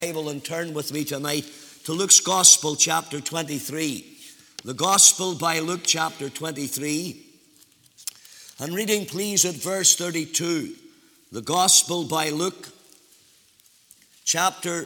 Bible and turn with me tonight to Luke's Gospel, chapter 23. The Gospel by Luke, chapter 23. And reading, please, at verse 32. The Gospel by Luke, chapter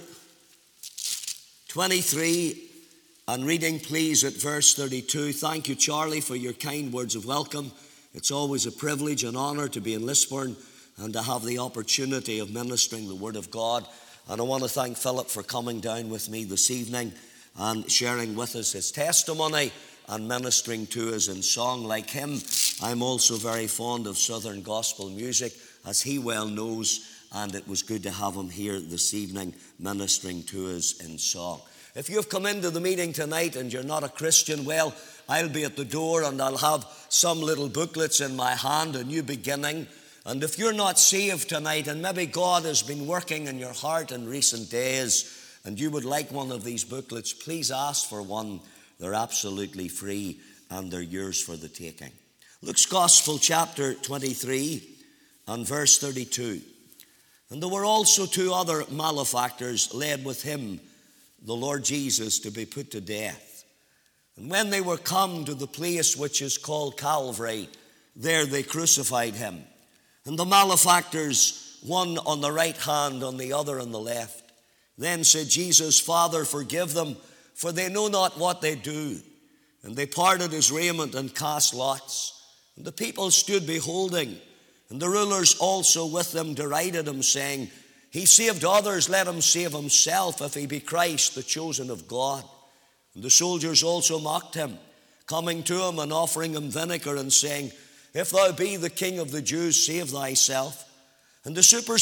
23. And reading, please, at verse 32. Thank you, Charlie, for your kind words of welcome. It's always a privilege and honor to be in Lisburn and to have the opportunity of ministering the Word of God. And I want to thank Philip for coming down with me this evening and sharing with us his testimony and ministering to us in song. Like him, I'm also very fond of Southern gospel music, as he well knows, and it was good to have him here this evening ministering to us in song. If you've come into the meeting tonight and you're not a Christian, well, I'll be at the door and I'll have some little booklets in my hand, a new beginning. And if you're not saved tonight, and maybe God has been working in your heart in recent days, and you would like one of these booklets, please ask for one. They're absolutely free, and they're yours for the taking. Luke's Gospel, chapter 23, and verse 32. And there were also two other malefactors led with him, the Lord Jesus, to be put to death. And when they were come to the place which is called Calvary, there they crucified him. And the malefactors, one on the right hand, on the other on the left. Then said Jesus, Father, forgive them, for they know not what they do. And they parted his raiment and cast lots. And the people stood beholding. And the rulers also with them derided him, saying, He saved others, let him save himself, if he be Christ, the chosen of God. And the soldiers also mocked him, coming to him and offering him vinegar, and saying, If thou be the King of the Jews, save thyself. And a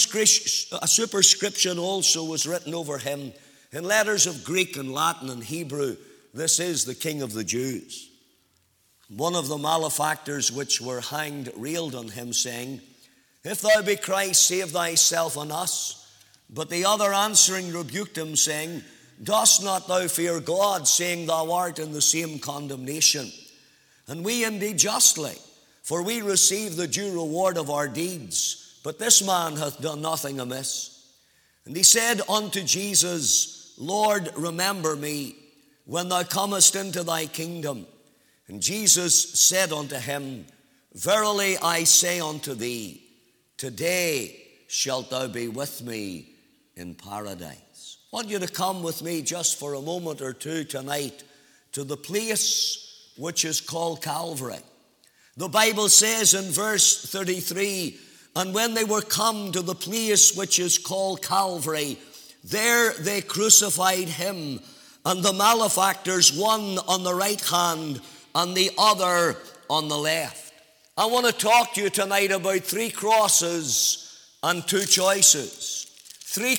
superscription also was written over him in letters of Greek and Latin and Hebrew, This is the King of the Jews. One of the malefactors which were hanged railed on him, saying, If thou be Christ, save thyself and us. But the other answering rebuked him, saying, Dost not thou fear God, seeing thou art in the same condemnation? And we indeed justly, for we receive the due reward of our deeds. But this man hath done nothing amiss. And he said unto Jesus, Lord, remember me when thou comest into thy kingdom. And Jesus said unto him, Verily I say unto thee, today shalt thou be with me in paradise. I want you to come with me just for a moment or two tonight to the place which is called Calvary. The Bible says in verse 33, And when they were come to the place which is called Calvary, there they crucified him, and the malefactors, one on the right hand and the other on the left. I want to talk to you tonight about three crosses and two choices. Three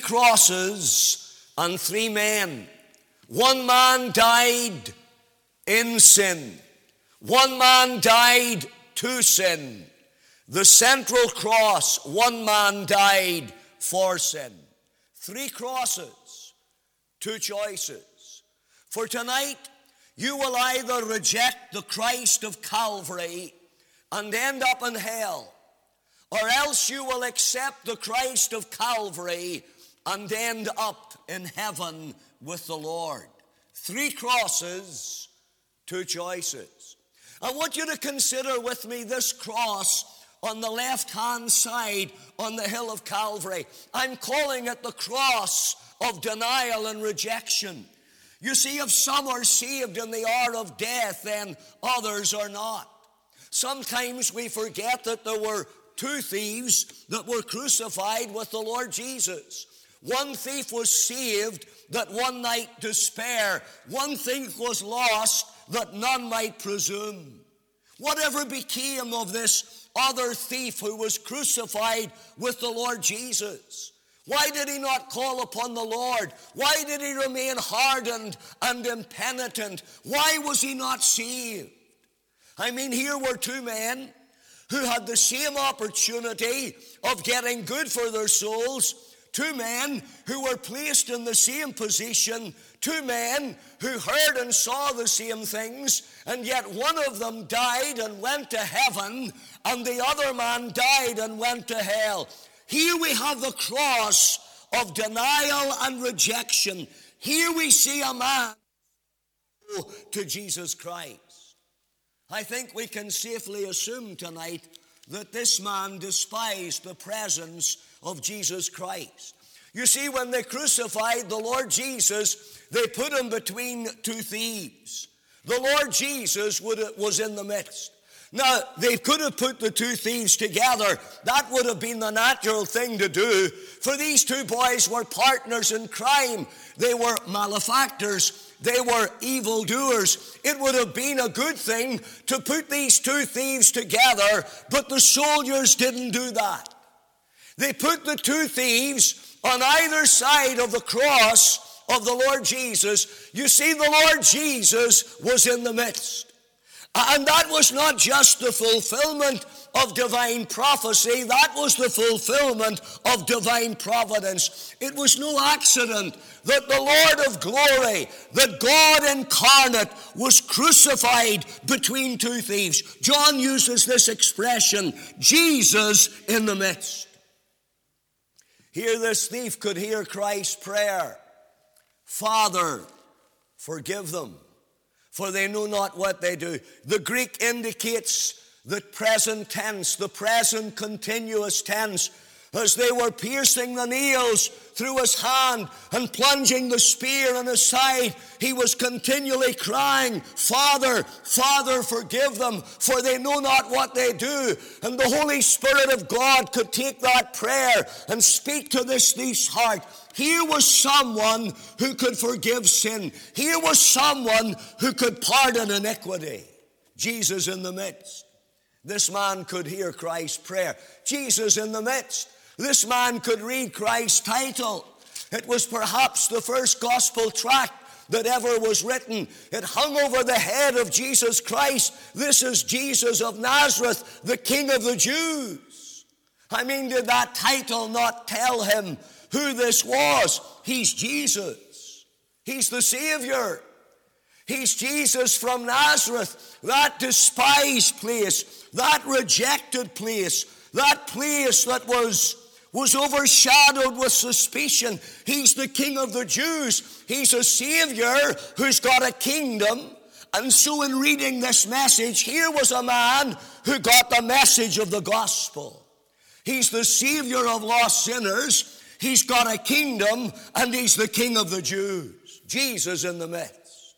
crosses and three men. One man died in sin. One man died to sin. The central cross, one man died for sin. Three crosses, two choices. For tonight, you will either reject the Christ of Calvary and end up in hell, or else you will accept the Christ of Calvary and end up in heaven with the Lord. Three crosses, two choices. I want you to consider with me this cross on the left-hand side on the hill of Calvary. I'm calling it the cross of denial and rejection. You see, if some are saved in the hour of death, then others are not. Sometimes we forget that there were two thieves that were crucified with the Lord Jesus. One thief was saved that one might despair. One thief was lost that none might presume. Whatever became of this other thief who was crucified with the Lord Jesus? Why did he not call upon the Lord? Why did he remain hardened and impenitent? Why was he not saved? I mean, here were two men who had the same opportunity of getting good for their souls. Two men who were placed in the same position, two men who heard and saw the same things, and yet one of them died and went to heaven, and the other man died and went to hell. Here we have the cross of denial and rejection, here we see a man to Jesus Christ. I think we can safely assume tonight that this man despised the presence of Jesus Christ. You see, when they crucified the Lord Jesus, they put him between two thieves. The Lord Jesus was in the midst. Now, they could have put the two thieves together. That would have been the natural thing to do, for these two boys were partners in crime. They were malefactors. They were evildoers. It would have been a good thing to put these two thieves together, but the soldiers didn't do that. They put the two thieves on either side of the cross of the Lord Jesus. You see, the Lord Jesus was in the midst. And that was not just the fulfillment of divine prophecy, that was the fulfillment of divine providence. It was no accident that the Lord of glory, that God incarnate, was crucified between two thieves. John uses this expression, Jesus in the midst. Here this thief could hear Christ's prayer, Father, forgive them, for they know not what they do. The Greek indicates the present tense, the present continuous tense, as they were piercing the nails through his hand and plunging the spear in his side. He was continually crying, Father, Father, forgive them, for they know not what they do. And the Holy Spirit of God could take that prayer and speak to this thief's heart. Here was someone who could forgive sin. Here was someone who could pardon iniquity. Jesus in the midst. This man could hear Christ's prayer. Jesus in the midst. This man could read Christ's title. It was perhaps the first gospel tract that ever was written. It hung over the head of Jesus Christ. This is Jesus of Nazareth, the King of the Jews. I mean, did that title not tell him who this was? He's Jesus. He's the Savior. He's Jesus from Nazareth, that despised place, that rejected place, that place that was overshadowed with suspicion. He's the King of the Jews. He's a Savior who's got a kingdom. And so in reading this message, here was a man who got the message of the gospel. He's the Savior of lost sinners. He's got a kingdom, and he's the King of the Jews. Jesus in the midst.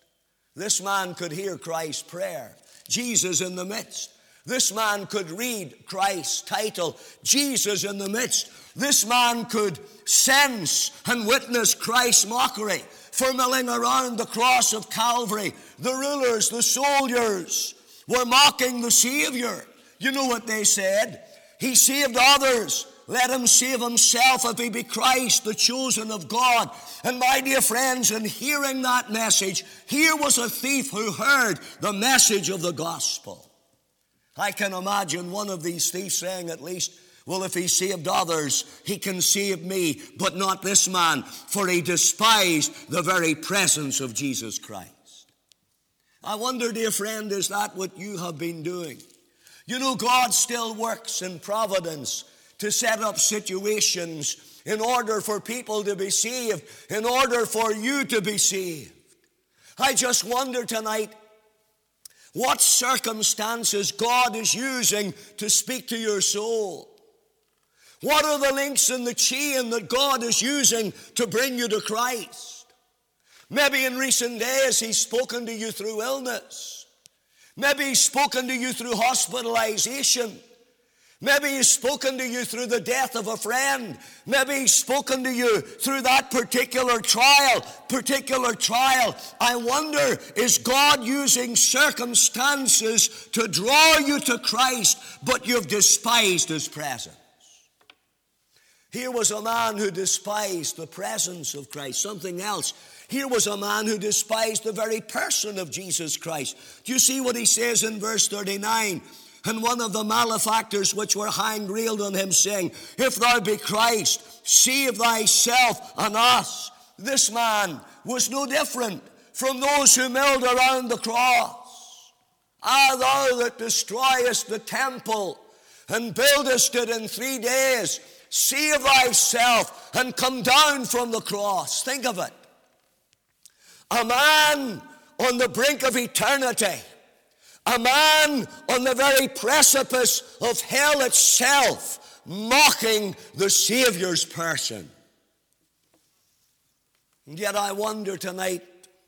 This man could hear Christ's prayer. Jesus in the midst. This man could read Christ's title. Jesus in the midst. This man could sense and witness Christ's mockery for milling around the cross of Calvary. The rulers, the soldiers were mocking the Savior. You know what they said? He saved others. Let him save himself if he be Christ, the chosen of God. And my dear friends, in hearing that message, here was a thief who heard the message of the gospel. I can imagine one of these thieves saying at least, well, if he saved others, he can save me, but not this man, for he despised the very presence of Jesus Christ. I wonder, dear friend, is that what you have been doing? You know, God still works in providence to set up situations in order for people to be saved, in order for you to be saved. I just wonder tonight what circumstances God is using to speak to your soul. What are the links in the chain that God is using to bring you to Christ? Maybe in recent days He's spoken to you through illness. Maybe He's spoken to you through hospitalization. Maybe He's spoken to you through the death of a friend. Maybe He's spoken to you through that particular trial. I wonder, is God using circumstances to draw you to Christ, but you've despised His presence? Here was a man who despised the presence of Christ. Something else. Here was a man who despised the very person of Jesus Christ. Do you see what he says in verse 39? And one of the malefactors which were hanged railed on him, saying, If thou be Christ, save thyself and us. This man was no different from those who milled around the cross. Ah, thou that destroyest the temple and buildest it in 3 days, save thyself and come down from the cross. Think of it. A man on the brink of eternity, a man on the very precipice of hell itself, mocking the Savior's person. And yet I wonder tonight,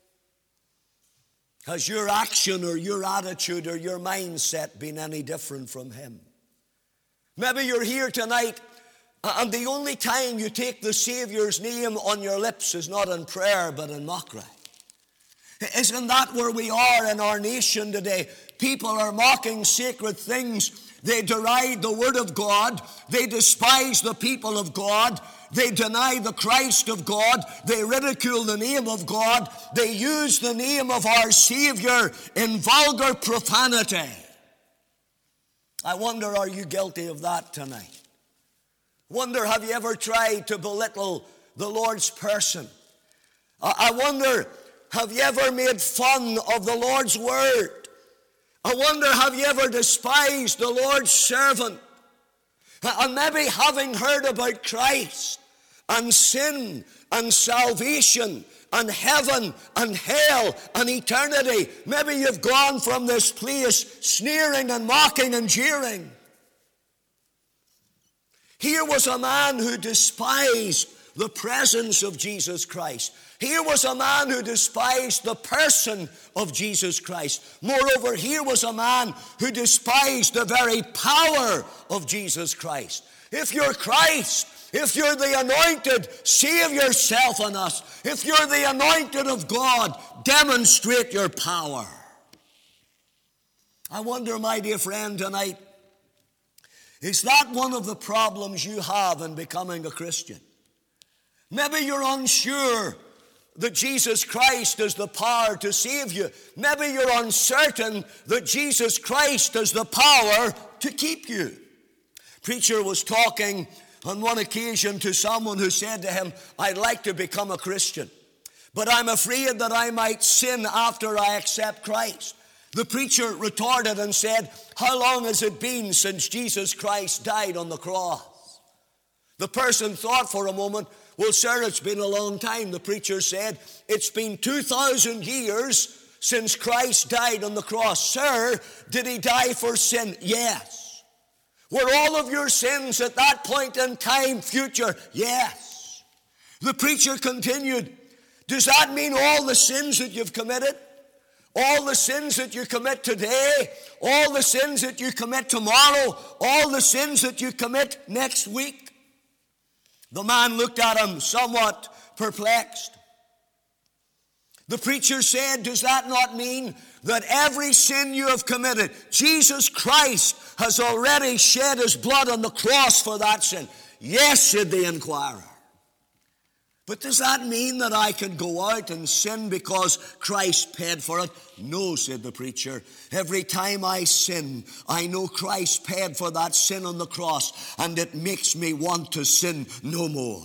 has your action or your attitude or your mindset been any different from him? Maybe you're here tonight and the only time you take the Savior's name on your lips is not in prayer but in mockery. Isn't that where we are in our nation today? People are mocking sacred things. They deride the Word of God. They despise the people of God. They deny the Christ of God. They ridicule the name of God. They use the name of our Savior in vulgar profanity. I wonder, are you guilty of that tonight? Wonder, have you ever tried to belittle the Lord's person? I wonder, have you ever made fun of the Lord's word? I wonder, have you ever despised the Lord's servant? And maybe having heard about Christ and sin and salvation and heaven and hell and eternity, maybe you've gone from this place sneering and mocking and jeering. Here was a man who despised the presence of Jesus Christ. Here was a man who despised the person of Jesus Christ. Moreover, here was a man who despised the very power of Jesus Christ. If you're Christ, if you're the anointed, save yourself on us. If you're the anointed of God, demonstrate your power. I wonder, my dear friend, tonight, is that one of the problems you have in becoming a Christian? Maybe you're unsure that Jesus Christ has the power to save you. Maybe you're uncertain that Jesus Christ has the power to keep you. Preacher was talking on one occasion to someone who said to him, I'd like to become a Christian, but I'm afraid that I might sin after I accept Christ. The preacher retorted and said, how long has it been since Jesus Christ died on the cross? The person thought for a moment, well, sir, it's been a long time. The preacher said, it's been 2,000 years since Christ died on the cross. Sir, did he die for sin? Yes. Were all of your sins at that point in time future? Yes. The preacher continued, does that mean all the sins that you've committed? All the sins that you commit today? All the sins that you commit tomorrow? All the sins that you commit next week? The man looked at him somewhat perplexed. The preacher said, does that not mean that every sin you have committed, Jesus Christ has already shed his blood on the cross for that sin? Yes, said the inquirer. But does that mean that I can go out and sin because Christ paid for it? No, said the preacher. Every time I sin, I know Christ paid for that sin on the cross, and it makes me want to sin no more.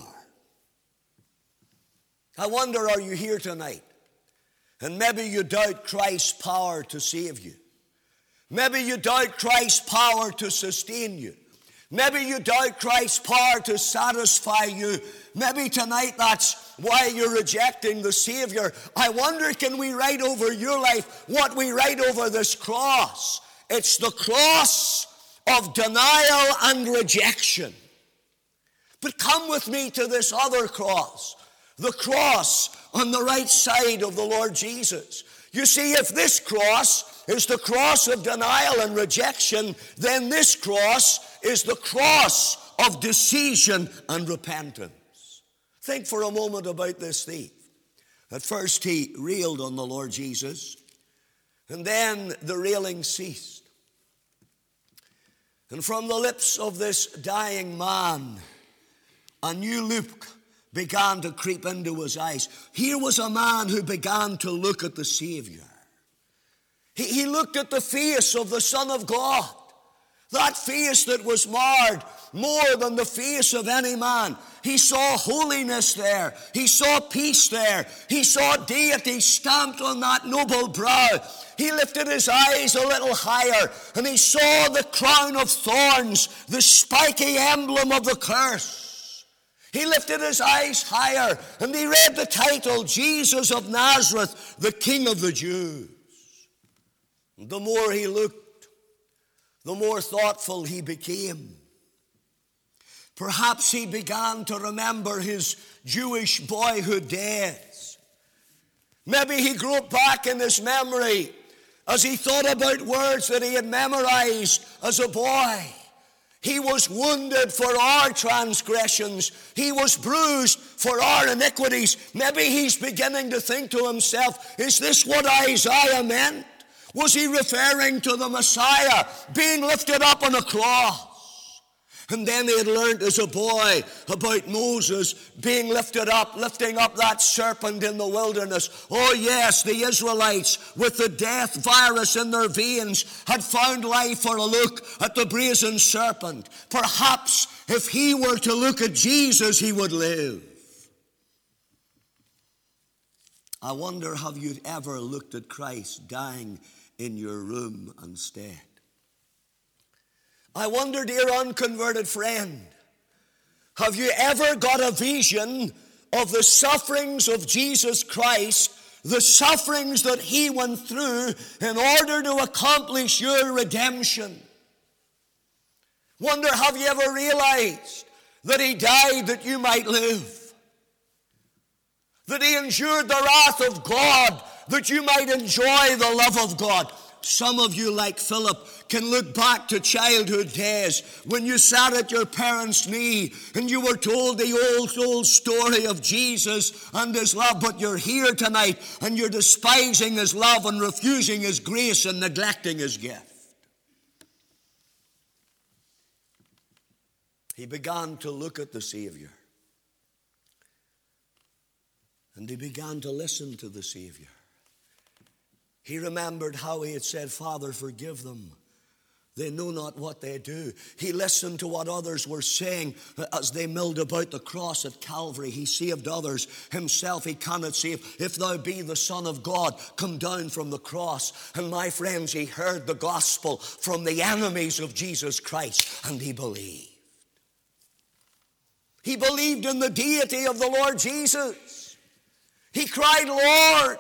I wonder, are you here tonight? And maybe you doubt Christ's power to save you. Maybe you doubt Christ's power to sustain you. Maybe you doubt Christ's power to satisfy you. Maybe tonight that's why you're rejecting the Savior. I wonder, can we write over your life what we write over this cross? It's the cross of denial and rejection. But come with me to this other cross, the cross on the right side of the Lord Jesus. You see, if this cross is the cross of denial and rejection, then this cross is the cross of decision and repentance. Think for a moment about this thief. At first he railed on the Lord Jesus, and then the railing ceased. And from the lips of this dying man, a new look began to creep into his eyes. Here was a man who began to look at the Savior. He looked at the face of the Son of God. That face that was marred more than the face of any man. He saw holiness there. He saw peace there. He saw deity stamped on that noble brow. He lifted his eyes a little higher, and he saw the crown of thorns, the spiky emblem of the curse. He lifted his eyes higher, and he read the title, Jesus of Nazareth, the King of the Jews. The more he looked, the more thoughtful he became. Perhaps he began to remember his Jewish boyhood days. Maybe he groped back in his memory as he thought about words that he had memorized as a boy. He was wounded for our transgressions. He was bruised for our iniquities. Maybe he's beginning to think to himself, is this what Isaiah meant? Was he referring to the Messiah being lifted up on a cross? And then he had learned as a boy about Moses being lifting up that serpent in the wilderness. Oh yes, the Israelites with the death virus in their veins had found life for a look at the brazen serpent. Perhaps if he were to look at Jesus, he would live. I wonder, have you ever looked at Christ dying in your room instead? I wonder, dear unconverted friend, have you ever got a vision of the sufferings of Jesus Christ, the sufferings that he went through in order to accomplish your redemption? Wonder, have you ever realized that he died that you might live? That he endured the wrath of God that you might enjoy the love of God? Some of you, like Philip, can look back to childhood days when you sat at your parents' knee and you were told the old story of Jesus and his love, but you're here tonight and you're despising his love and refusing his grace and neglecting his gift. He began to look at the Savior, and he began to listen to the Savior. He remembered how he had said, Father, forgive them. They know not what they do. He listened to what others were saying as they milled about the cross at Calvary. He saved others. Himself he cannot save. If thou be the Son of God, come down from the cross. And my friends, he heard the gospel from the enemies of Jesus Christ, and he believed. He believed in the deity of the Lord Jesus. He cried, Lord.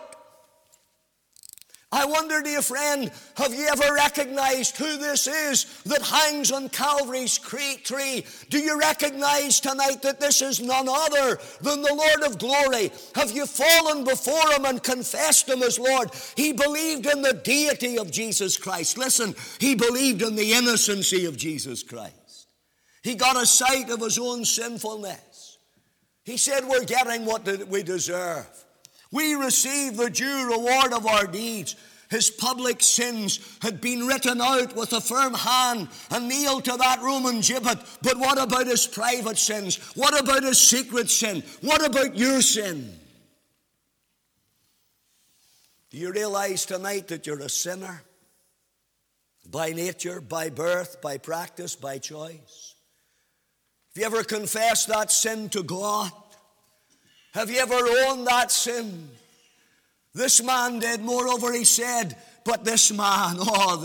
I wonder, dear friend, have you ever recognized who this is that hangs on Calvary's tree? Do you recognize tonight that this is none other than the Lord of glory? Have you fallen before him and confessed him as Lord? He believed in the deity of Jesus Christ. Listen, he believed in the innocency of Jesus Christ. He got a sight of his own sinfulness. He said, we're getting what we deserve. We receive the due reward of our deeds. His public sins had been written out with a firm hand and nailed to that Roman gibbet. But what about his private sins? What about his secret sin? What about your sin? Do you realize tonight that you're a sinner? By nature, by birth, by practice, by choice. Have you ever confessed that sin to God? Have you ever owned that sin? This man did. Moreover, he said, but this man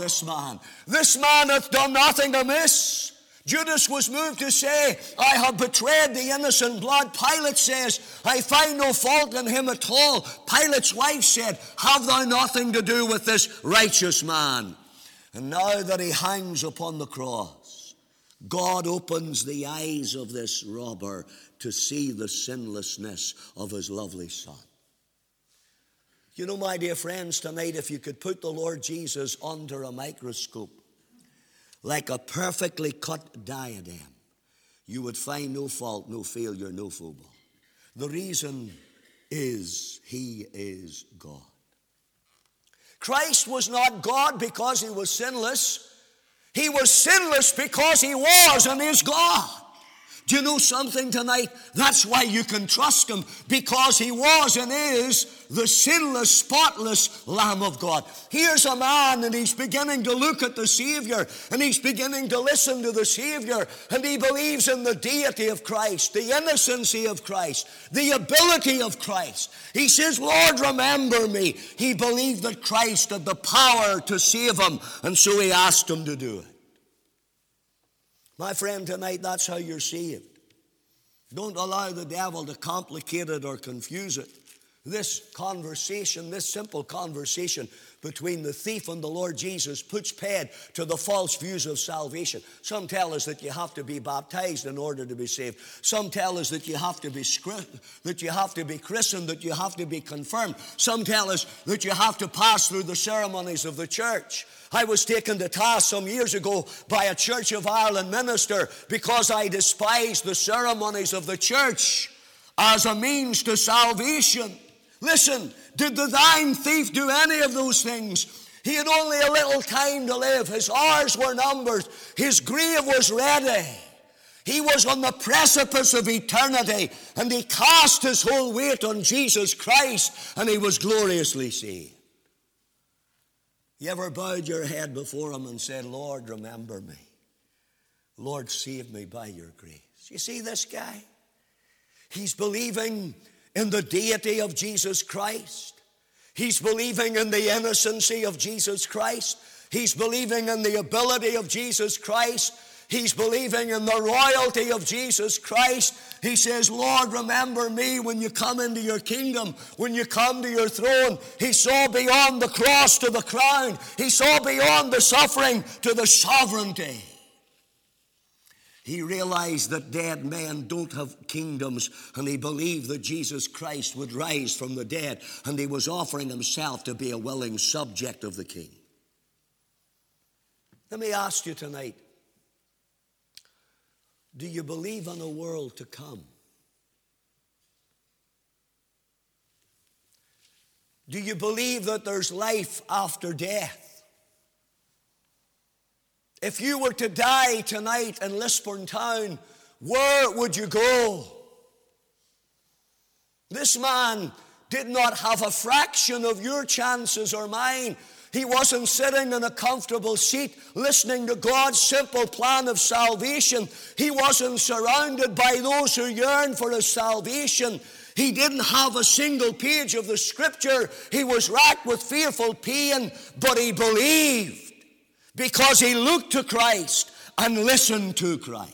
hath done nothing amiss. Judas was moved to say, I have betrayed the innocent blood. Pilate says, I find no fault in him at all. Pilate's wife said, have thou nothing to do with this righteous man? And now that he hangs upon the cross, God opens the eyes of this robber to see the sinlessness of his lovely Son. You know, my dear friends, tonight, if you could put the Lord Jesus under a microscope, like a perfectly cut diadem, you would find no fault, no failure, no foible. The reason is he is God. Christ was not God because he was sinless. He was sinless because he was and is God. Do you know something tonight? That's why you can trust him, because he was and is the sinless, spotless Lamb of God. Here's a man, and he's beginning to look at the Savior, and he's beginning to listen to the Savior, and he believes in the deity of Christ, the innocency of Christ, the ability of Christ. He says, Lord, remember me. He believed that Christ had the power to save him, and so he asked him to do it. My friend, tonight, that's how you're saved. Don't allow the devil to complicate it or confuse it. This conversation, this simple conversation between the thief and the Lord Jesus puts paid to the false views of salvation. Some tell us that you have to be baptized in order to be saved. Some tell us that you have to be christened, that you have to be confirmed. Some tell us that you have to pass through the ceremonies of the church. I was taken to task some years ago by a Church of Ireland minister because I despised the ceremonies of the church as a means to salvation. Listen, did the dying thief do any of those things? He had only a little time to live. His hours were numbered. His grave was ready. He was on the precipice of eternity, and he cast his whole weight on Jesus Christ, and he was gloriously saved. You ever bowed your head before him and said, Lord, remember me. Lord, save me by your grace. You see this guy? He's believing in the deity of Jesus Christ. He's believing in the innocency of Jesus Christ. He's believing in the ability of Jesus Christ. He's believing in the royalty of Jesus Christ. He says, Lord, remember me when you come into your kingdom, when you come to your throne. He saw beyond the cross to the crown. He saw beyond the suffering to the sovereignty. He realized that dead men don't have kingdoms, and he believed that Jesus Christ would rise from the dead, and he was offering himself to be a willing subject of the King. Let me ask you tonight, do you believe in a world to come? Do you believe that there's life after death? If you were to die tonight in Lisburn town, where would you go? This man did not have a fraction of your chances or mine. He wasn't sitting in a comfortable seat listening to God's simple plan of salvation. He wasn't surrounded by those who yearn for his salvation. He didn't have a single page of the Scripture. He was racked with fearful pain, but he believed because he looked to Christ and listened to Christ.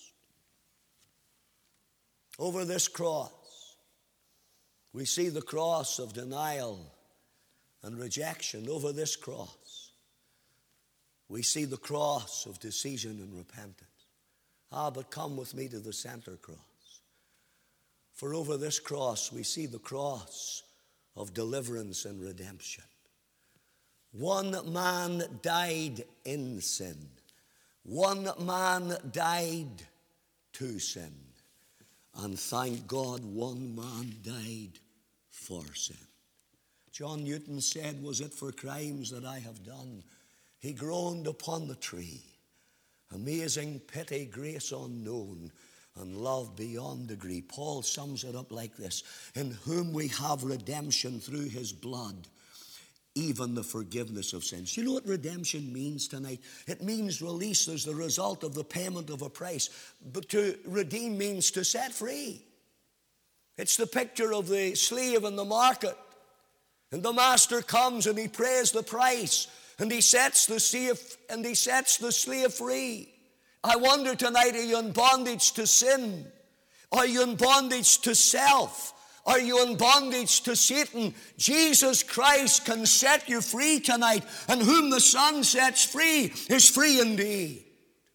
Over this cross, we see the cross of denial and rejection. Over this cross, we see the cross of decision and repentance. But come with me to the center cross. For over this cross, we see the cross of deliverance and redemption. One man died in sin. One man died to sin. And thank God, one man died for sin. John Newton said, was it for crimes that I have done? He groaned upon the tree. Amazing pity, grace unknown, and love beyond degree. Paul sums it up like this: in whom we have redemption through his blood, even the forgiveness of sins. You know what redemption means tonight? It means release as the result of the payment of a price. But to redeem means to set free. It's the picture of the slave in the market. And the master comes and he pays the price, and he sets the slave free. I wonder tonight, are you in bondage to sin? Are you in bondage to self? Are you in bondage to Satan? Jesus Christ can set you free tonight, and whom the Son sets free is free indeed.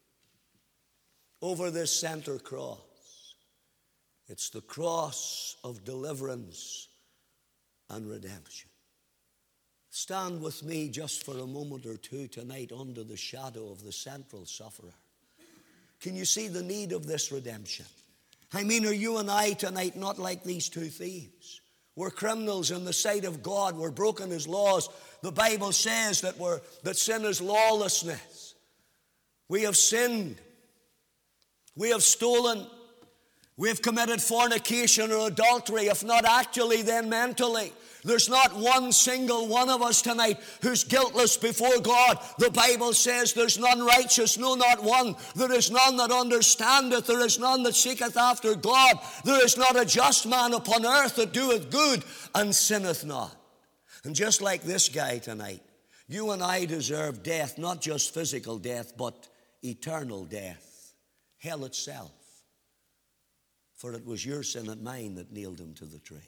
Over this center cross, it's the cross of deliverance and redemption. Stand with me just for a moment or two tonight under the shadow of the central sufferer. Can you see the need of this redemption? I mean, are you and I tonight not like these two thieves? We're criminals in the sight of God. We're broken his laws. The Bible says that sin is lawlessness. We have sinned. We have stolen. We've committed fornication or adultery, if not actually, then mentally. There's not one single one of us tonight who's guiltless before God. The Bible says there's none righteous, no, not one. There is none that understandeth. There is none that seeketh after God. There is not a just man upon earth that doeth good and sinneth not. And just like this guy tonight, you and I deserve death, not just physical death, but eternal death, hell itself. For it was your sin and mine that nailed him to the tree.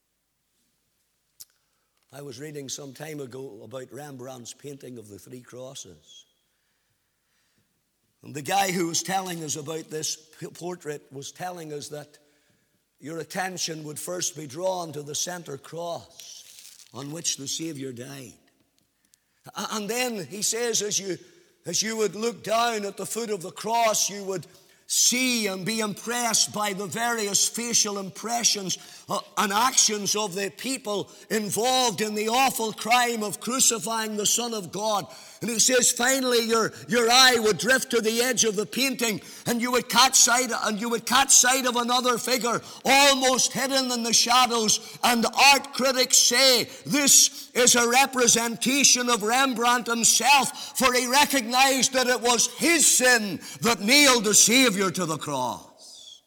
I was reading some time ago about Rembrandt's painting of the three crosses. And the guy who was telling us about this portrait was telling us that your attention would first be drawn to the center cross on which the Savior died. And then he says, as you would look down at the foot of the cross, you would see and be impressed by the various facial impressions and actions of the people involved in the awful crime of crucifying the Son of God. And he says, finally, your eye would drift to the edge of the painting, and you would catch sight of another figure, almost hidden in the shadows. And art critics say this is a representation of Rembrandt himself, for he recognized that it was his sin that nailed the Savior to the cross.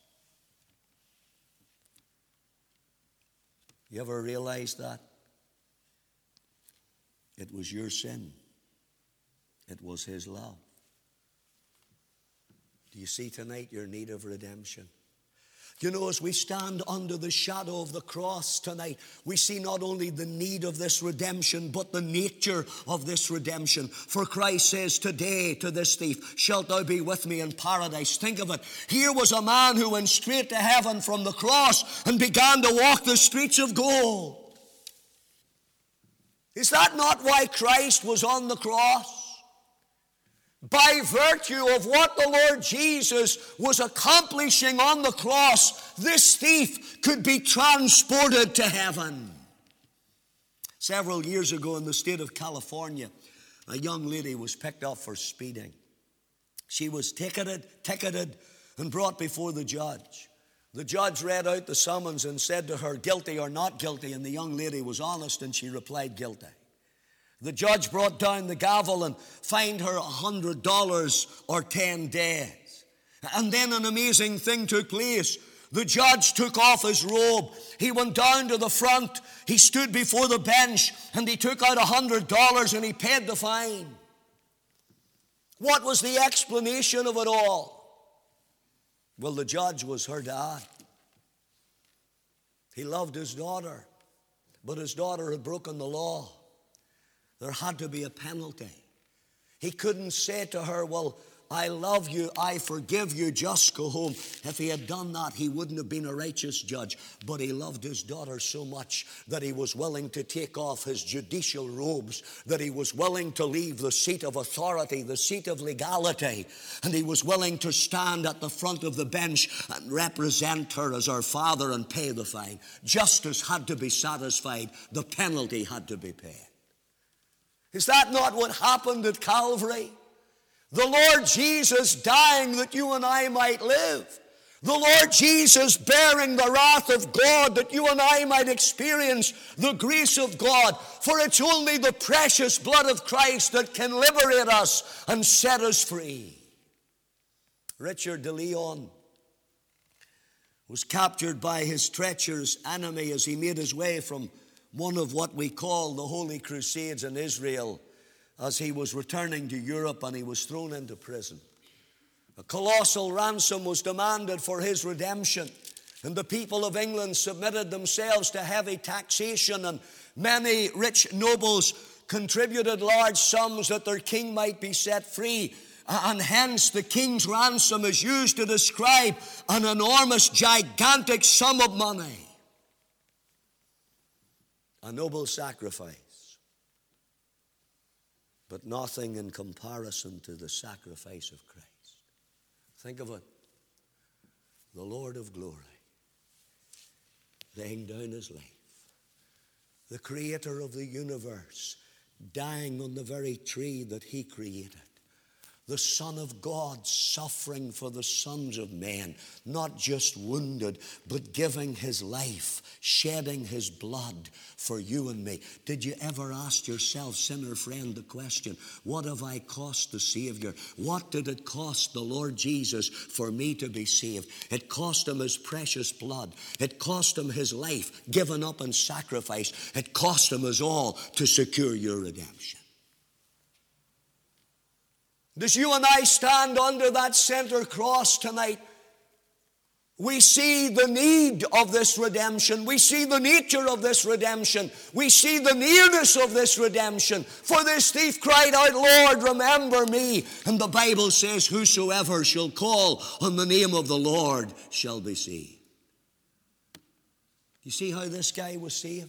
You ever realize that? It was your sin. It was his love. Do you see tonight your need of redemption? You know, as we stand under the shadow of the cross tonight, we see not only the need of this redemption, but the nature of this redemption. For Christ says, today to this thief, shalt thou be with me in paradise. Think of it. Here was a man who went straight to heaven from the cross and began to walk the streets of gold. Is that not why Christ was on the cross? By virtue of what the Lord Jesus was accomplishing on the cross, this thief could be transported to heaven. Several years ago in the state of California, a young lady was picked up for speeding. She was ticketed, and brought before the judge. The judge read out the summons and said to her, guilty or not guilty, and the young lady was honest and she replied, guilty. The judge brought down the gavel and fined her $100 or 10 days. And then an amazing thing took place. The judge took off his robe. He went down to the front. He stood before the bench and he took out $100 and he paid the fine. What was the explanation of it all? Well, the judge was her dad. He loved his daughter, but his daughter had broken the law. There had to be a penalty. He couldn't say to her, well, I love you, I forgive you, just go home. If he had done that, he wouldn't have been a righteous judge. But he loved his daughter so much that he was willing to take off his judicial robes, that he was willing to leave the seat of authority, the seat of legality, and he was willing to stand at the front of the bench and represent her as her father and pay the fine. Justice had to be satisfied. The penalty had to be paid. Is that not what happened at Calvary? The Lord Jesus dying that you and I might live. The Lord Jesus bearing the wrath of God that you and I might experience the grace of God. For it's only the precious blood of Christ that can liberate us and set us free. Richard de Leon was captured by his treacherous enemy as he made his way from one of what we call the Holy Crusades in Israel, as he was returning to Europe and he was thrown into prison. A colossal ransom was demanded for his redemption, and the people of England submitted themselves to heavy taxation, and many rich nobles contributed large sums that their king might be set free. And hence the king's ransom is used to describe an enormous, gigantic sum of money. A noble sacrifice, but nothing in comparison to the sacrifice of Christ. Think of it. The Lord of glory laying down his life. The creator of the universe dying on the very tree that he created. The Son of God suffering for the sons of men, not just wounded, but giving his life, shedding his blood for you and me. Did you ever ask yourself, sinner friend, the question, what have I cost the Savior? What did it cost the Lord Jesus for me to be saved? It cost him his precious blood. It cost him his life given up in sacrifice. It cost him his all to secure your redemption. As you and I stand under that center cross tonight, we see the need of this redemption. We see the nature of this redemption. We see the nearness of this redemption. For this thief cried out, Lord, remember me. And the Bible says, whosoever shall call on the name of the Lord shall be saved. You see how this guy was saved?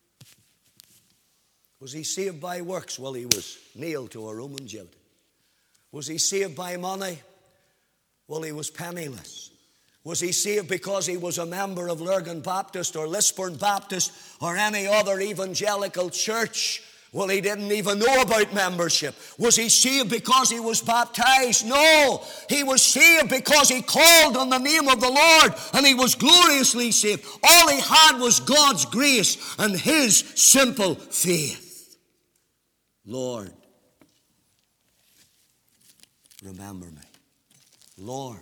Was he saved by works? Well, he was nailed to a Roman gibbet. Was he saved by money? Well, he was penniless. Was he saved because he was a member of Lurgan Baptist or Lisburn Baptist or any other evangelical church? Well, he didn't even know about membership. Was he saved because he was baptized? No. He was saved because he called on the name of the Lord, and he was gloriously saved. All he had was God's grace and his simple faith. Lord, remember me. Lord,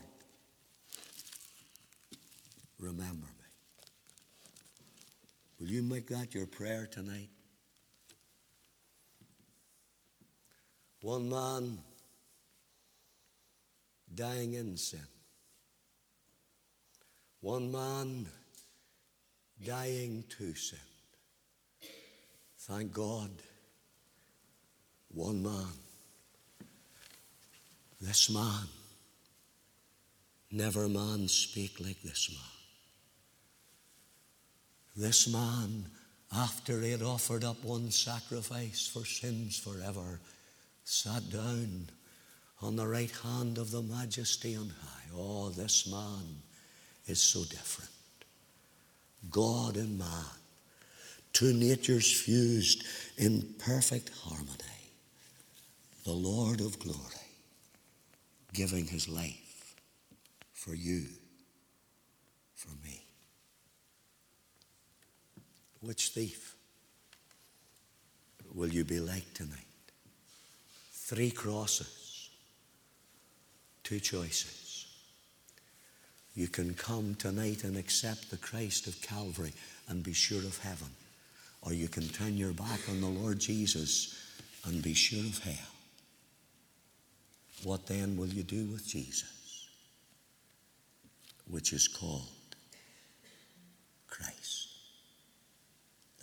remember me. Will you make that your prayer tonight? One man dying in sin. One man dying to sin. Thank God, one man. This man, never man spake like this man. This man, after he had offered up one sacrifice for sins forever, sat down on the right hand of the Majesty on high. Oh, this man is so different. God and man, two natures fused in perfect harmony. The Lord of glory, giving his life for you, for me. Which thief will you be like tonight? 3 crosses, 2 choices. You can come tonight and accept the Christ of Calvary and be sure of heaven. Or you can turn your back on the Lord Jesus and be sure of hell. What then will you do with Jesus, which is called Christ?